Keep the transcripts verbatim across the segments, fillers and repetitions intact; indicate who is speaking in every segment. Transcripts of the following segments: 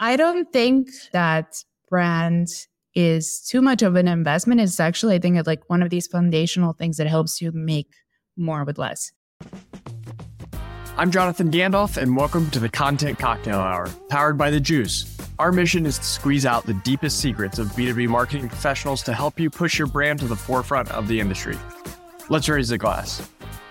Speaker 1: I don't think that brand is too much of an investment. It's actually, I think, it's like one of these foundational things that helps you make more with less.
Speaker 2: I'm Jonathan Gandalf, and welcome to the Content Cocktail Hour, powered by The Juice. Our mission is to squeeze out the deepest secrets of B two B marketing professionals to help you push your brand to the forefront of the industry. Let's raise a glass.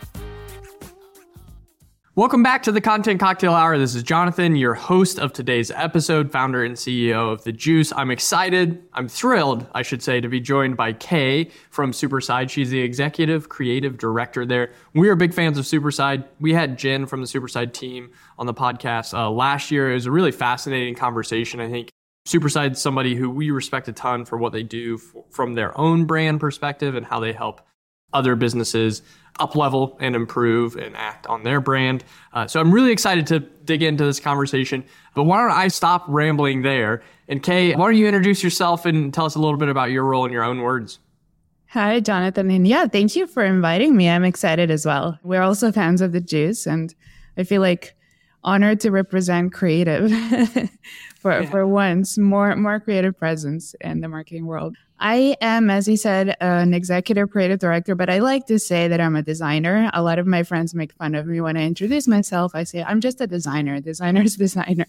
Speaker 2: Welcome back to the Content Cocktail Hour. This is Jonathan, your host of today's episode, founder and C E O of The Juice. I'm excited, I'm thrilled, I should say, to be joined by Kay from Superside. She's the executive creative director there. We are big fans of Superside. We had Jen from the Superside team on the podcast uh, last year. It was a really fascinating conversation. I think Superside's somebody who we respect a ton for what they do f- from their own brand perspective and how they help other businesses up-level and improve and act on their brand. Uh, so I'm really excited to dig into this conversation. But why don't I stop rambling there? And Kay, why don't you introduce yourself and tell us a little bit about your role in your own words?
Speaker 1: Hi, Jonathan. And yeah, thank you for inviting me. I'm excited as well. We're also fans of The Juice, and I feel like honored to represent creative for yeah. for once, more more creative presence in the marketing world. I am, as you said, an executive creative director, but I like to say that I'm a designer. A lot of my friends make fun of me when I introduce myself. I say, I'm just a designer. Designer's designer.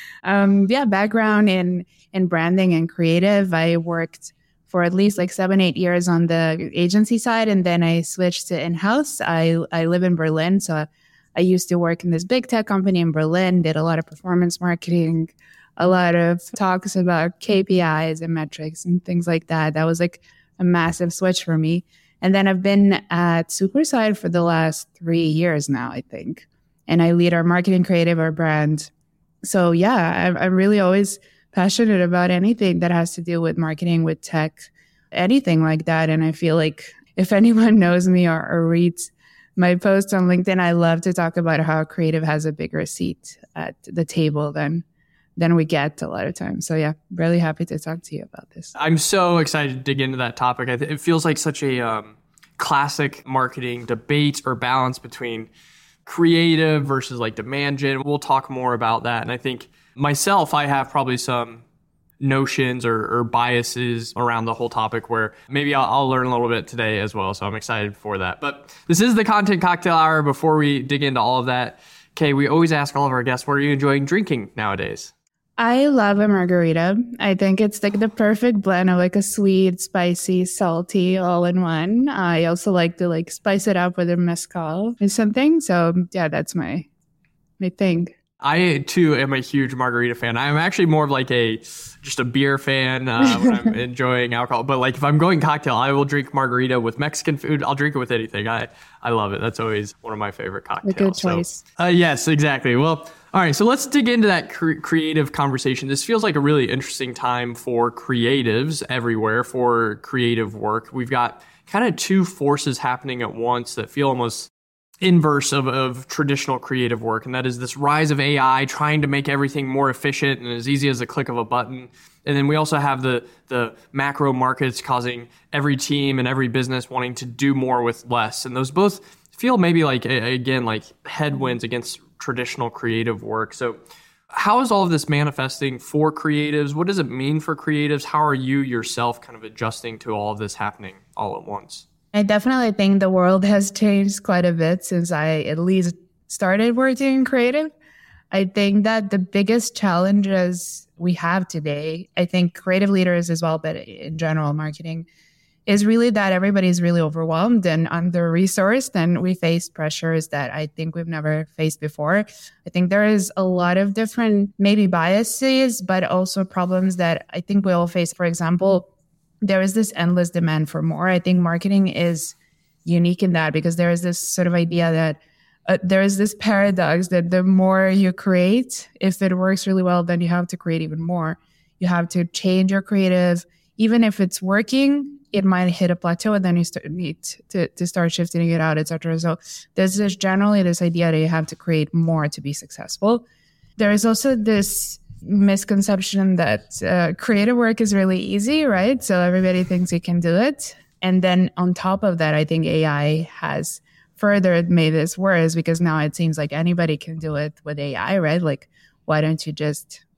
Speaker 1: Um, yeah, background in, in branding and creative. I worked for at least like seven, eight years on the agency side, and then I switched to in-house. I, I live in Berlin, so I used to work in this big tech company in Berlin, did a lot of performance marketing, a lot of talks about K P Is and metrics and things like that. That was like a massive switch for me. And then I've been at Superside for the last three years now, I think. And I lead our marketing creative, our brand. So yeah, I'm, I'm really always passionate about anything that has to do with marketing, with tech, anything like that. And I feel like if anyone knows me or, or reads my posts on LinkedIn, I love to talk about how creative has a bigger seat at the table than than we get a lot of times. So yeah, really happy to talk to you about this.
Speaker 2: I'm so excited to dig into that topic. I th- it feels like such a um, classic marketing debate or balance between creative versus like demand gen. We'll talk more about that. And I think myself, I have probably some notions or, or biases around the whole topic where maybe I'll, I'll learn a little bit today as well. So I'm excited for that. But this is the Content Cocktail Hour. Before we dig into all of that, Kay, we always ask all of our guests, what are you enjoying drinking nowadays?
Speaker 1: I love a margarita. I think it's like the perfect blend of like a sweet, spicy, salty all in one. I also like to like spice it up with a mezcal or something. So yeah, that's my my thing.
Speaker 2: I too am a huge margarita fan. I'm actually more of like a just a beer fan uh, when I'm enjoying alcohol. But like if I'm going cocktail, I will drink margarita with Mexican food. I'll drink it with anything. I, I love it. That's always one of my favorite cocktails.
Speaker 1: A good choice.
Speaker 2: So, uh, yes, exactly. Well, all right. So let's dig into that cre- creative conversation. This feels like a really interesting time for creatives everywhere, for creative work. We've got kind of two forces happening at once that feel almost inverse of, of traditional creative work. And that is this rise of A I trying to make everything more efficient and as easy as a click of a button. And then we also have the, the macro markets causing every team and every business wanting to do more with less. And those both feel maybe like, again, like headwinds against traditional creative work. So how is all of this manifesting for creatives? What does it mean for creatives? How are you yourself kind of adjusting to all of this happening all at once?
Speaker 1: I definitely think the world has changed quite a bit since I at least started working in creative. I think that the biggest challenges we have today, I think creative leaders as well, but in general marketing, is really that everybody's really overwhelmed and under-resourced, and we face pressures that I think we've never faced before. I think there is a lot of different maybe biases, but also problems that I think we all face. For example, there is this endless demand for more. I think marketing is unique in that because there is this sort of idea that uh, there is this paradox that the more you create, if it works really well, then you have to create even more. You have to change your creative. Even if it's working, it might hit a plateau and then you start, need to, to start shifting it out, et cetera. So there's this generally this idea that you have to create more to be successful. There is also this misconception that uh, creative work is really easy, right? So everybody thinks you can do it. And then on top of that, I think A I has further made this worse because now it seems like anybody can do it with A I, right? Like, why don't you just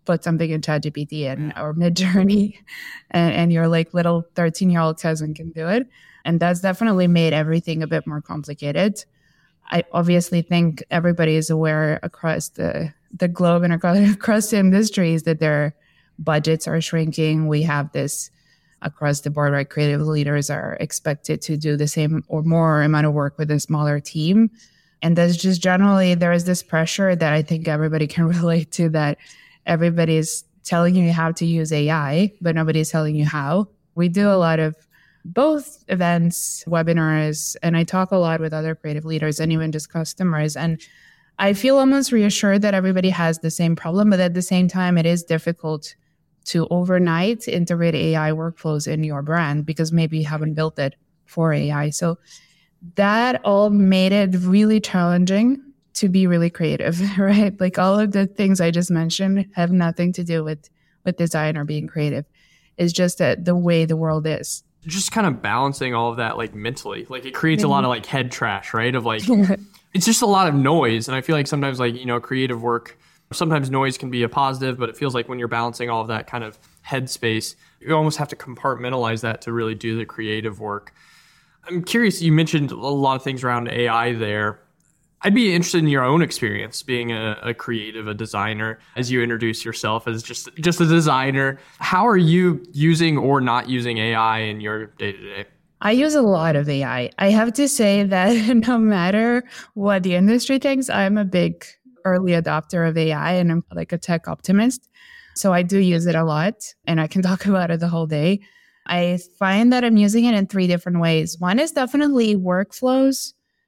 Speaker 1: put something in ChatGPT and or Midjourney, and, and your like little thirteen year old cousin can do it. And that's definitely made everything a bit more complicated. I obviously think everybody is aware across the, the globe and across, across the industries that their budgets are shrinking. We have this across the board, right? Creative leaders are expected to do the same or more amount of work with a smaller team. And there's just generally, there is this pressure that I think everybody can relate to, that everybody's telling you how to use A I, but nobody's telling you how. We do a lot of both events, webinars, and I talk a lot with other creative leaders and even just customers. And I feel almost reassured that everybody has the same problem, but at the same time, it is difficult to overnight integrate A I workflows in your brand because maybe you haven't built it for A I. So that all made it really challenging to be really creative, right? Like all of the things I just mentioned have nothing to do with, with design or being creative. It's just that the way the world is.
Speaker 2: Just kind of balancing all of that like mentally, like it creates mm-hmm. a lot of like head trash, right? Of like, it's just a lot of noise. And I feel like sometimes like, you know, creative work, sometimes noise can be a positive, but it feels like when you're balancing all of that kind of headspace, you almost have to compartmentalize that to really do the creative work. I'm curious, you mentioned a lot of things around A I there. I'd be interested in your own experience being a, a creative, a designer, as you introduce yourself as just, just a designer. How are you using or not using A I in your day-to-day?
Speaker 1: I use a lot of A I. I have to say that no matter what the industry thinks, I'm a big early adopter of A I and I'm like a tech optimist. So I do use it a lot and I can talk about it the whole day. I find that I'm using it in three different ways. One is definitely workflows.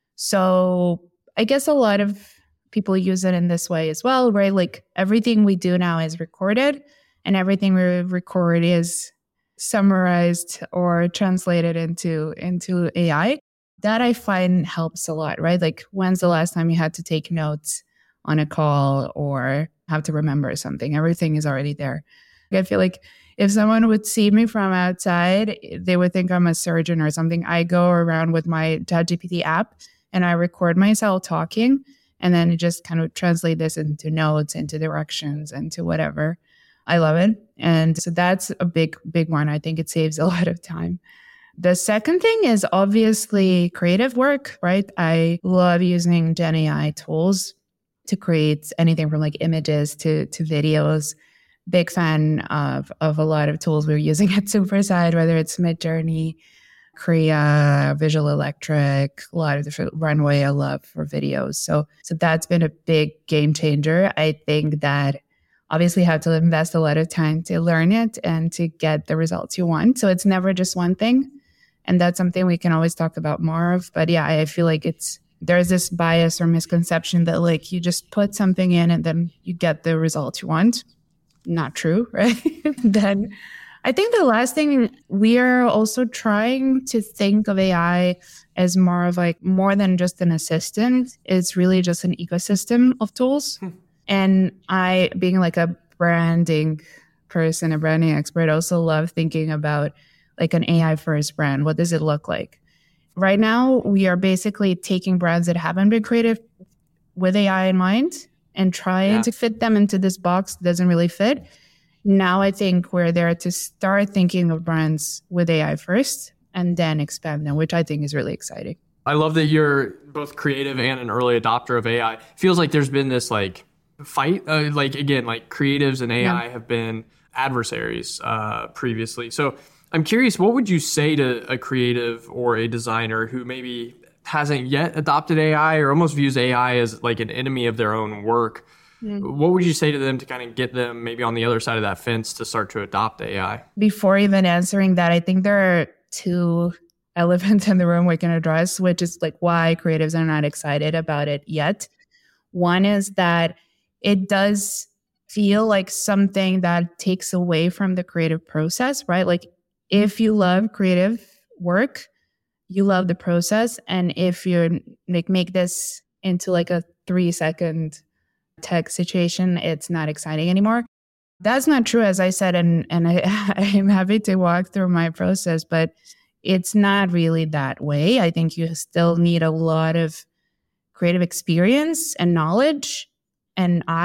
Speaker 1: So I guess a lot of people use it in this way as well, right? Like everything we do now is recorded and everything we record is summarized or translated into, into A I. That I find helps a lot, right? Like when's the last time you had to take notes on a call or have to remember something? Everything is already there. I feel like if someone would see me from outside, they would think I'm a surgeon or something. I go around with my ChatGPT app and I record myself talking and then just kind of translate this into notes, into directions, into whatever. I love it. And so that's a big, big one. I think it saves a lot of time. The second thing is obviously creative work, right? I love using Gen A I tools to create anything from like images to, to videos. Big fan of, of a lot of tools we're using at Superside, whether it's Midjourney, Krea, Visual Electric, a lot of different Runway I love for videos. So, so that's been a big game changer. I think that obviously you have to invest a lot of time to learn it and to get the results you want. So it's never just one thing. And that's something we can always talk about more of. But yeah, I feel like it's, there's this bias or misconception that like you just put something in and then you get the results you want. Not true, right? Then I think the last thing, we are also trying to think of A I as more of like more than just an assistant. It's really just an ecosystem of tools. Hmm. And I, being like a branding person, a branding expert, also love thinking about like an A I first brand. What does it look like? Right now, we are basically taking brands that haven't been created with A I in mind and trying yeah. to fit them into this box that doesn't really fit. Now I think we're there to start thinking of brands with A I first and then expand them, which I think is really exciting.
Speaker 2: I love that you're both creative and an early adopter of A I. It feels like there's been this like fight, uh, like again, like creatives and A I yeah. have been adversaries uh, previously. So I'm curious, what would you say to a creative or a designer who maybe hasn't yet adopted A I or almost views A I as like an enemy of their own work? Mm. What would you say to them to kind of get them maybe on the other side of that fence to start to adopt A I?
Speaker 1: Before even answering that, I think there are two elephants in the room we can address, which is like why creatives are not excited about it yet. One is that it does feel like something that takes away from the creative process, right? Like if you love creative work, you love the process. And if you like make this into like a three second tech situation, it's not exciting anymore. That's not true, as I said, and, and I, I'm happy to walk through my process, but it's not really that way. I think you still need a lot of creative experience and knowledge and eye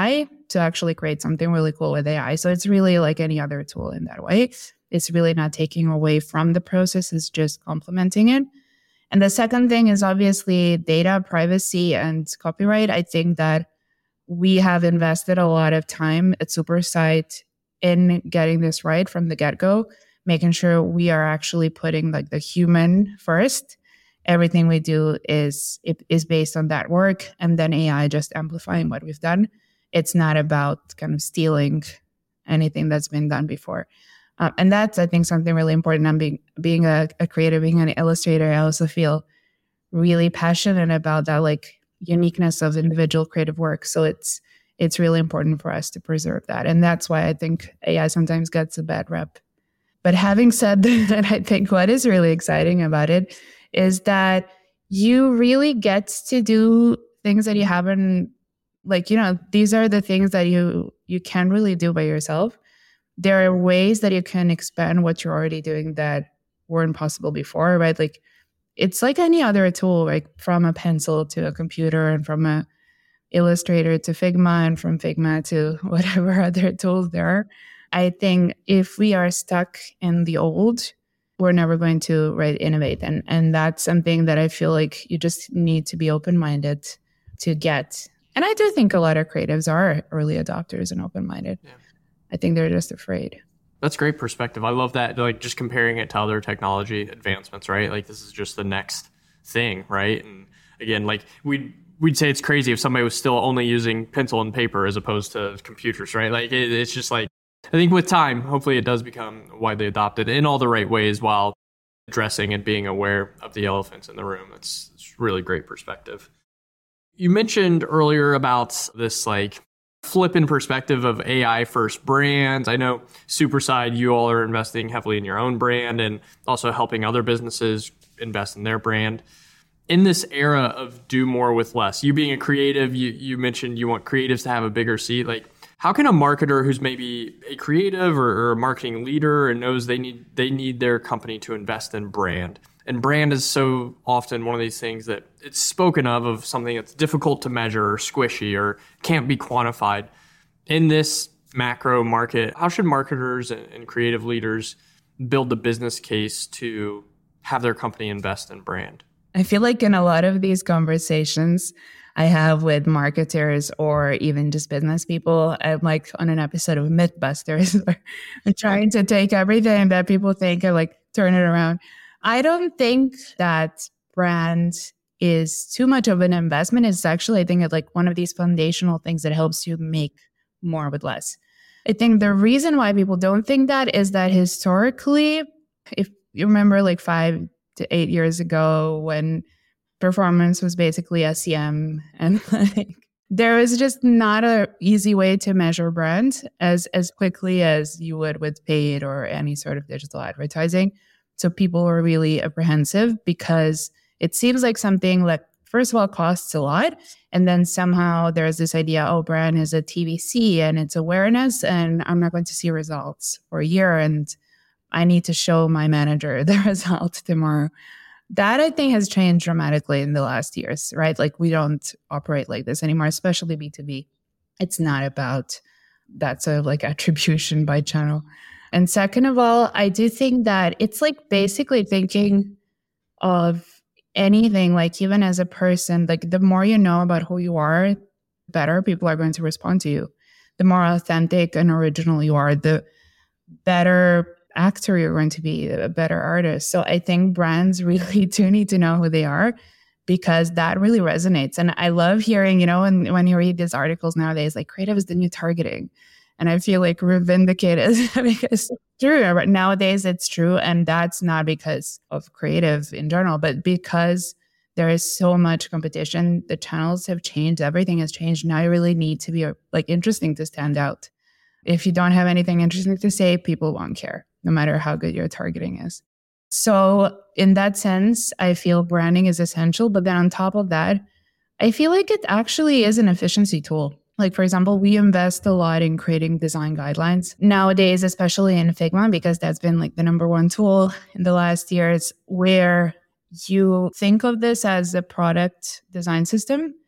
Speaker 1: to actually create something really cool with A I. So it's really like any other tool in that way. It's really not taking away from the process, it's just complementing it. And the second thing is obviously data privacy and copyright. I think that we have invested a lot of time at Supersite in getting this right from the get-go, making sure we are actually putting like the human first. Everything we do is it is based on that work, and then A I just amplifying what we've done. It's not about kind of stealing anything that's been done before. Uh, and that's, I think, something really important. I'm being being a, a creator, being an illustrator, I also feel really passionate about that like uniqueness of individual creative work. So it's it's really important for us to preserve that. And that's why I think A I sometimes gets a bad rep. But having said that, I think what is really exciting about it is that you really get to do things that you haven't, like, you know, these are the things that you you can't really do by yourself. There are ways that you can expand what you're already doing that weren't possible before, right? Like, it's like any other tool, like from a pencil to a computer and from a Illustrator to Figma and from Figma to whatever other tools there are. I think if we are stuck in the old, we're never going to right innovate. And and that's something that I feel like you just need to be open-minded to get. And I do think a lot of creatives are early adopters and open-minded. Yeah. I think they're just afraid.
Speaker 2: That's great perspective. I love that, like just comparing it to other technology advancements, right? Like this is just the next thing, right? And again, like we'd, we'd say it's crazy if somebody was still only using pencil and paper as opposed to computers, right? Like it, it's just like, I think with time, hopefully it does become widely adopted in all the right ways while addressing and being aware of the elephants in the room. It's, it's really great perspective. You mentioned earlier about this like flip in perspective of A I first brands. I know Superside, you all are investing heavily in your own brand and also helping other businesses invest in their brand. In this era of do more with less, you being a creative, you, you mentioned you want creatives to have a bigger seat. Like, how can a marketer who's maybe a creative or, or a marketing leader and knows they need they need their company to invest in brand? And brand is so often one of these things that it's spoken of, of something that's difficult to measure or squishy or can't be quantified. In this macro market, how should marketers and, and creative leaders build the business case to have their company invest in brand?
Speaker 1: I feel like in a lot of these conversations I have with marketers or even just business people, I'm like on an episode of Mythbusters where I'm trying to take everything that people think and like turn it around. I don't think that brand is too much of an investment. It's actually, I think, it's like one of these foundational things that helps you make more with less. I think the reason why people don't think that is that historically, if you remember like five to eight years ago when performance was basically S E M and like there was just not a easy way to measure brand as as quickly as you would with paid or any sort of digital advertising. So people were really apprehensive because it seems like something that first of all costs a lot, and then somehow there's this idea, oh, brand is a T V C and it's awareness and I'm not going to see results for a year and I need to show my manager the result tomorrow. That I think has changed dramatically in the last years, right? Like we don't operate like this anymore, especially B two B. It's not about that sort of like attribution by channel. And second of all, I do think that it's like basically thinking of anything, like even as a person, like the more you know about who you are, better people are going to respond to you. The more authentic and original you are, the better actor you're going to be, a better artist. So I think brands really do need to know who they are because that really resonates. And I love hearing, you know, when, when you read these articles nowadays, like creative is the new targeting. And I feel like we're vindicated because it's true. But nowadays it's true. And that's not because of creative in general, but because there is so much competition. The channels have changed. Everything has changed. Now you really need to be like interesting to stand out. If you don't have anything interesting to say, people won't care, no matter how good your targeting is. So in that sense, I feel branding is essential. But then on top of that, I feel like it actually is an efficiency tool. Like, for example, we invest a lot in creating design guidelines nowadays, especially in Figma, because that's been like the number one tool in the last years, where you think of this as a product design system.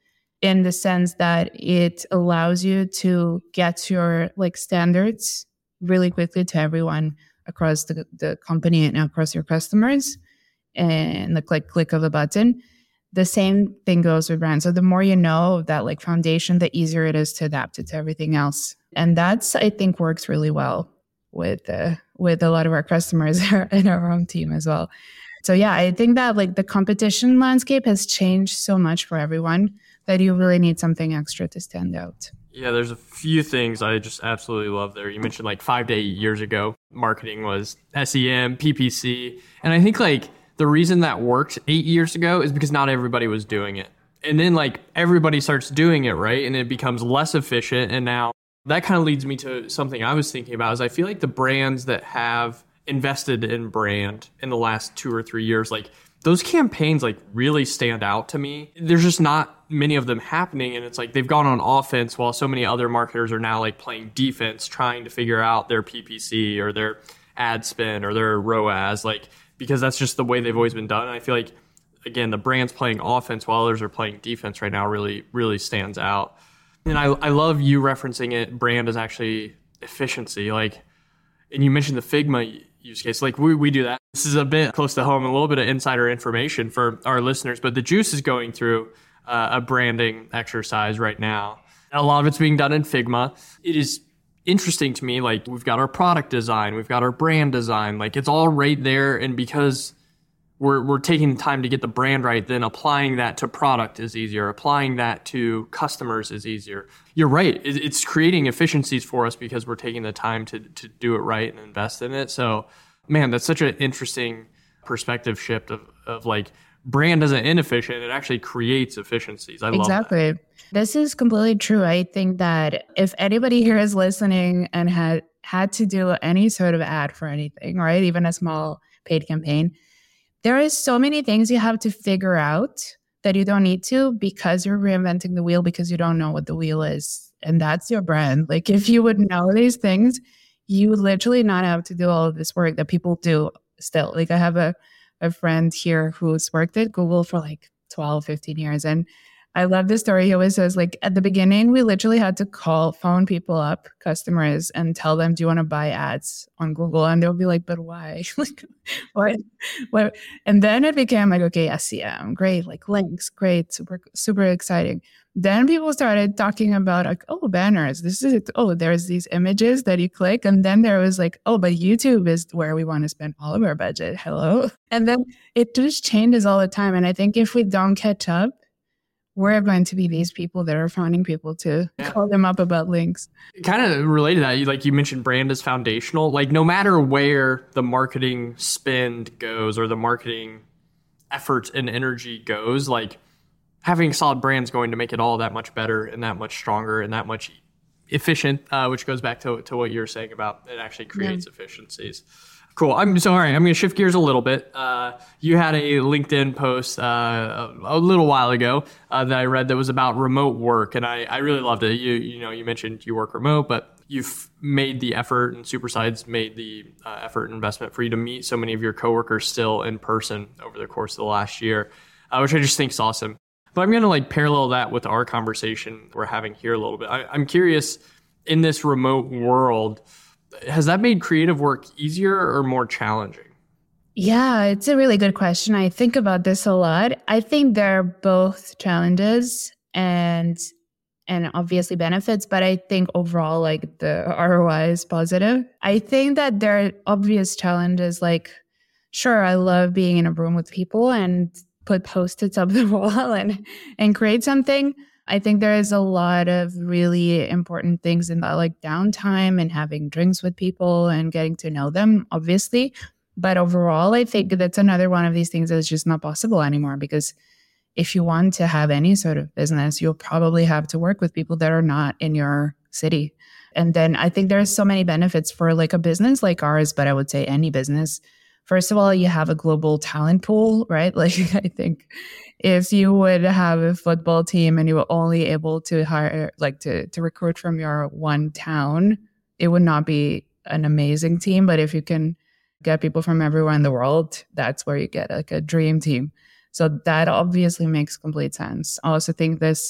Speaker 1: in the sense that it allows you to get your like standards really quickly to everyone across the, the company and across your customers and the click click of a button. The same thing goes with brands. So the more you know of that like foundation, the easier it is to adapt it to everything else. And that's, I think, works really well with uh, with a lot of our customers in our own team as well. So yeah, I think that like the competition landscape has changed so much for everyone that you really need something extra to stand out.
Speaker 2: Yeah, there's a few things I just absolutely love there. You mentioned like five to eight years ago, marketing was S E M, P P C. And I think like the reason that worked eight years ago is because not everybody was doing it. And then like everybody starts doing it, right? And it becomes less efficient. And now that kind of leads me to something I was thinking about is I feel like the brands that have invested in brand in the last two or three years, like those campaigns like really stand out to me. There's just not many of them happening. And it's like they've gone on offense while so many other marketers are now like playing defense, trying to figure out their P P C or their ad spend or their R O A S, like, because that's just the way they've always been done. And I feel like, again, the brands playing offense while others are playing defense right now really, really stands out. And I, I love you referencing it. Brand is actually efficiency. Like, and you mentioned the Figma use case. Like we, we do that. This is a bit close to home, a little bit of insider information for our listeners, but the Juice is going through uh, a branding exercise right now. And a lot of it's being done in Figma. It is interesting to me. Like we've got our product design, we've got our brand design, like it's all right there. And because we're, we're taking the time to get the brand right, then applying that to product is easier. Applying that to customers is easier. You're right. It, it's creating efficiencies for us because we're taking the time to, to do it right and invest in it. So man, that's such an interesting perspective shift of, of like brand isn't inefficient. It actually creates efficiencies. I love
Speaker 1: exactly.
Speaker 2: that.
Speaker 1: This is completely true. I think that if anybody here is listening and had had to do any sort of ad for anything, right, even a small paid campaign, there is so many things you have to figure out that you don't need to because you're reinventing the wheel because you don't know what the wheel is. And that's your brand. Like if you would know these things, you would literally not have to do all of this work that people do still. Like I have a, a friend here who's worked at Google for like twelve, fifteen years. And I love this story. He always says, like, at the beginning, we literally had to call, phone people up, customers, and tell them, do you want to buy ads on Google? And they'll be like, but why? like, what? what? And then it became like, okay, S E M, great, like links, great, super, super exciting. Then people started talking about, like, oh, banners. This is it. Oh, there's these images that you click. And then there was like, oh, but YouTube is where we want to spend all of our budget. Hello. And then it just changes all the time. And I think if we don't catch up, we're going to be these people that are finding people to yeah. call them up about links.
Speaker 2: Kind of related to that, you, like you mentioned, brand is foundational. Like no matter where the marketing spend goes or the marketing effort and energy goes, like having a solid brand is going to make it all that much better and that much stronger and that much efficient, uh, which goes back to, to what you were saying about it actually creates yeah. efficiencies. Cool. I'm sorry. I'm going to shift gears a little bit. Uh, you had a LinkedIn post uh, a, a little while ago uh, that I read that was about remote work, and I, I really loved it. You you know you mentioned you work remote, but you've made the effort, and Superside's made the uh, effort and investment for you to meet so many of your coworkers still in person over the course of the last year, uh, which I just think is awesome. But I'm going to like parallel that with our conversation we're having here a little bit. I, I'm curious, in this remote world, has that made creative work easier or more challenging?
Speaker 1: Yeah, it's a really good question. I think about this a lot. I think they're both challenges and and obviously benefits, but I think overall, like the R O I is positive. I think that there are obvious challenges. Like, sure, I love being in a room with people and put post-its up the wall and and create something. I think there is a lot of really important things in that, like downtime and having drinks with people and getting to know them, obviously. But overall, I think that's another one of these things that's just not possible anymore, because if you want to have any sort of business, you'll probably have to work with people that are not in your city. And then I think there's so many benefits for like a business like ours, but I would say any business. First of all, you have a global talent pool, right? Like I think if you would have a football team and you were only able to hire, like to, to recruit from your one town, it would not be an amazing team. But if you can get people from everywhere in the world, that's where you get like a dream team. So that obviously makes complete sense. I also think this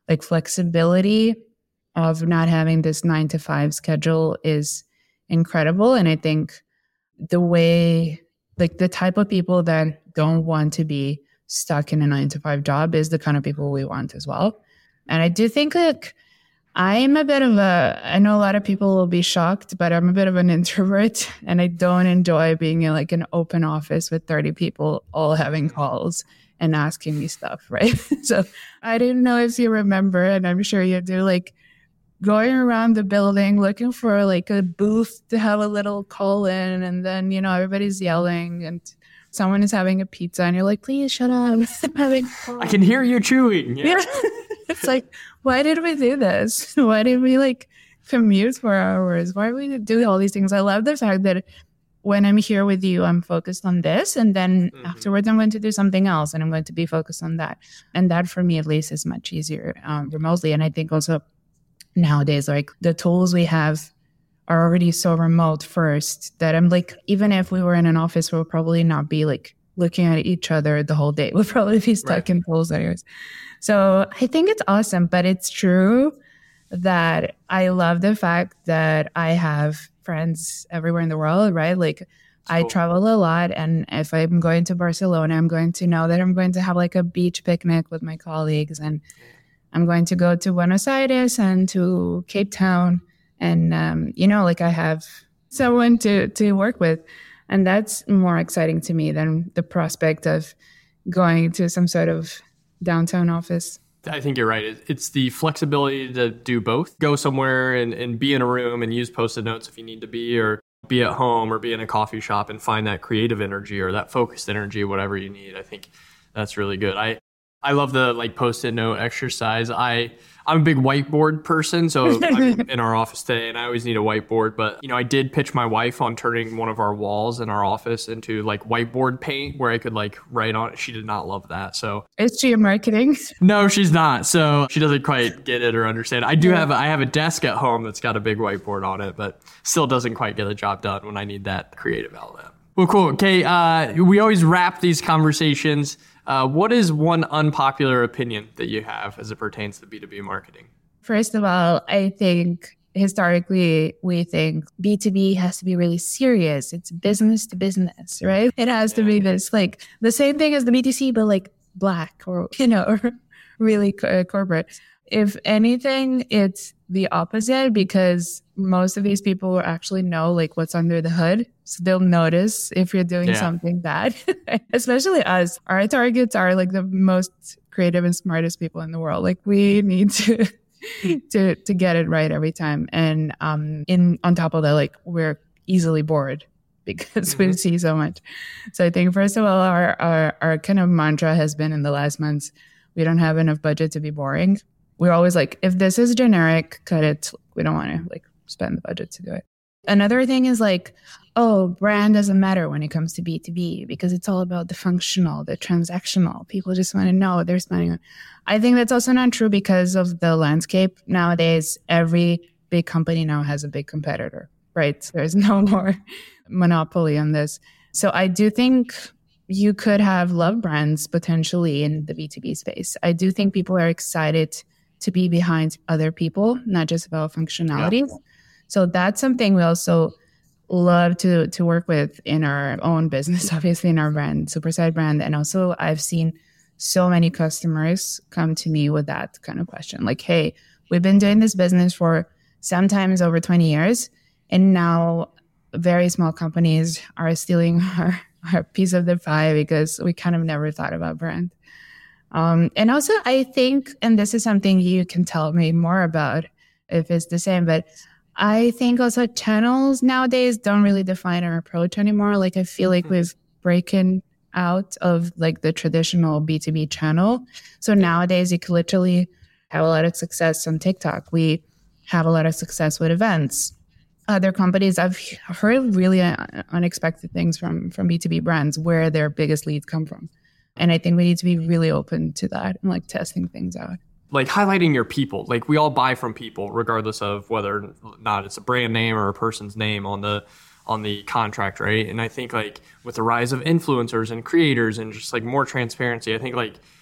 Speaker 1: like flexibility of not having this nine to five schedule is incredible. And I think the way, like the type of people that don't want to be stuck in a nine to five job is the kind of people we want as well. And I do think like I'm a bit of a, I know a lot of people will be shocked, but I'm a bit of an introvert and I don't enjoy being in like an open office with thirty people all having calls and asking me stuff, right? So I didn't know if you remember, and I'm sure you do, like going around the building looking for like a booth to have a little call in, and then, you know, everybody's yelling and someone is having a pizza and you're like, please shut up. I'm having
Speaker 2: I can hear you chewing. Yeah.
Speaker 1: Yeah. It's like, why did we do this? Why did we like commute for hours? Why did we do all these things? I love the fact that when I'm here with you, I'm focused on this. And then mm-hmm. afterwards, I'm going to do something else and I'm going to be focused on that. And that for me, at least, is much easier um, remotely. And I think also nowadays, like the tools we have are already so remote first that I'm like, even if we were in an office, we'll probably not be like looking at each other the whole day. We'll probably be stuck right. in tools areas. So I think it's awesome, but it's true that I love the fact that I have friends everywhere in the world, right? Like cool. I travel a lot, and if I'm going to Barcelona, I'm going to know that I'm going to have like a beach picnic with my colleagues, and I'm going to go to Buenos Aires and to Cape Town, and um, you know, like I have someone to to work with, and that's more exciting to me than the prospect of going to some sort of downtown office.
Speaker 2: I think you're right. It's the flexibility to do both. Go somewhere and, and be in a room and use Post-it notes if you need to be, or be at home or be in a coffee shop and find that creative energy or that focused energy, whatever you need. I think that's really good. I, I love the like Post-it note exercise. I, I'm a big whiteboard person, so I'm in our office today and I always need a whiteboard. But, you know, I did pitch my wife on turning one of our walls in our office into like whiteboard paint where I could like write on it. She did not love that. So
Speaker 1: is she in marketing?
Speaker 2: No, she's not. So she doesn't quite get it or understand. I do yeah. have, a, I have a desk at home that's got a big whiteboard on it, but still doesn't quite get the job done when I need that creative outlet. Well, cool. Okay. Uh, we always wrap these conversations. Uh, what is one unpopular opinion that you have as it pertains to B two B marketing?
Speaker 1: First of all, I think historically we think B two B has to be really serious. It's business to business, right? It has to be this like the same thing as the B two C, but like black or, you know, or really uh, corporate. If anything, it's the opposite, because most of these people actually know like what's under the hood. So they'll notice if you're doing yeah. something bad, especially us. Our targets are like the most creative and smartest people in the world. Like we need to, to, to get it right every time. And, um, in, on top of that, like we're easily bored because mm-hmm. we see so much. So I think first of all, our, our, our kind of mantra has been in the last months, we don't have enough budget to be boring. We're always like, if this is generic, cut it. We don't want to like spend the budget to do it. Another thing is like, oh, brand doesn't matter when it comes to B two B because it's all about the functional, the transactional. People just want to know they're spending. I think that's also not true because of the landscape. Nowadays, every big company now has a big competitor, right? There's no more monopoly on this. So I do think you could have love brands potentially in the B two B space. I do think people are excited to be behind other people, not just about functionalities. Yeah. So that's something we also love to to work with in our own business, obviously in our brand, Superside brand. And also I've seen so many customers come to me with that kind of question. Like, hey, we've been doing this business for sometimes over twenty years. And now very small companies are stealing our, our piece of the pie because we kind of never thought about brand. Um, and also I think, and this is something you can tell me more about if it's the same, but I think also channels nowadays don't really define our approach anymore. Like I feel like we've broken out of like the traditional B two B channel. So nowadays you can literally have a lot of success on TikTok. We have a lot of success with events. Other companies, I've heard really unexpected things from, from B two B brands where their biggest leads come from. And I think we need to be really open to that and like testing things out.
Speaker 2: Like highlighting your people. Like we all buy from people, regardless of whether or not it's a brand name or a person's name on the on the contract, right? And I think like with the rise of influencers and creators and just like more transparency, I think like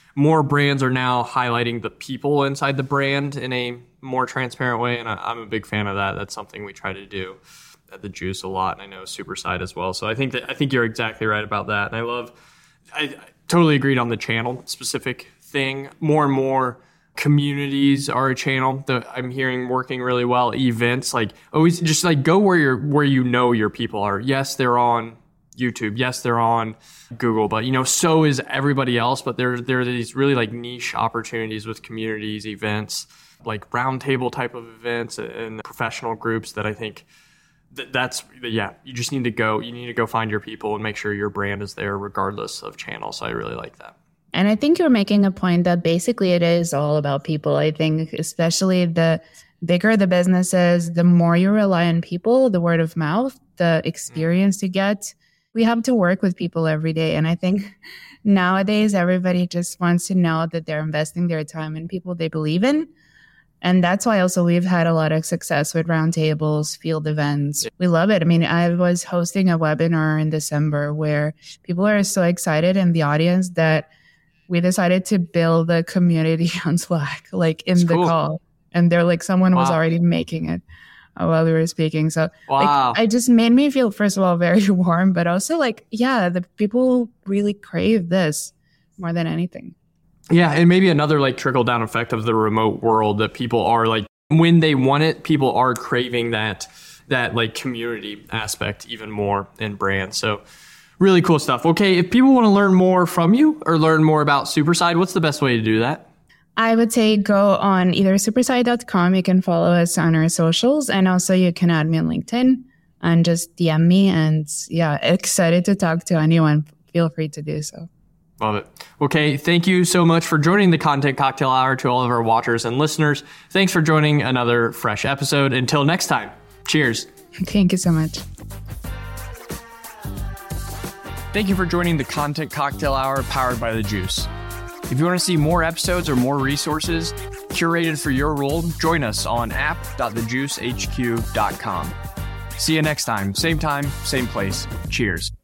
Speaker 2: more brands are now highlighting the people inside the brand in a more transparent way. And I, I'm a big fan of that. That's something we try to do at the Juice a lot. And I know Superside as well. So I think that, I think you're exactly right about that. And I love, I, I totally agreed on the channel specific thing. More and more communities are a channel that I'm hearing working really well. Events, like always just like go where you're, where you know your people are. Yes, they're on YouTube. Yes, they're on Google, but you know, so is everybody else. But there, there are these really like niche opportunities with communities, events, like roundtable type of events and professional groups that I think that that's, yeah, you just need to go, you need to go find your people and make sure your brand is there regardless of channel. So I really like that.
Speaker 1: And I think you're making a point that basically it is all about people. I think especially the bigger the business is, the more you rely on people, the word of mouth, the experience you get. We have to work with people every day. And I think nowadays, everybody just wants to know that they're investing their time in people they believe in. And that's why also we've had a lot of success with roundtables, field events. We love it. I mean, I was hosting a webinar in December where people are so excited in the audience that we decided to build a community on Slack, like in
Speaker 2: That's
Speaker 1: the
Speaker 2: cool.
Speaker 1: call. And they're like, someone
Speaker 2: Wow.
Speaker 1: was already making it while we were speaking. So
Speaker 2: Wow.
Speaker 1: like, it just made me feel, first of all, very warm, but also like, yeah, the people really crave this more than anything.
Speaker 2: Yeah, and maybe another like trickle down effect of the remote world that people are like, when they want it, people are craving that that like community aspect even more in brands. So really cool stuff. Okay, if people want to learn more from you or learn more about Superside, what's the best way to do that?
Speaker 1: I would say go on either superside dot com. You can follow us on our socials, and also you can add me on LinkedIn and just D M me. And yeah, excited to talk to anyone. Feel free to do so.
Speaker 2: Love it. Okay, thank you so much for joining the Content Cocktail Hour. To all of our watchers and listeners, thanks for joining another fresh episode. Until next time, cheers.
Speaker 1: Thank you so much.
Speaker 3: Thank you for joining the Content Cocktail Hour powered by The Juice. If you want to see more episodes or more resources curated for your role, join us on app dot the juice h q dot com. See you next time. Same time, same place. Cheers.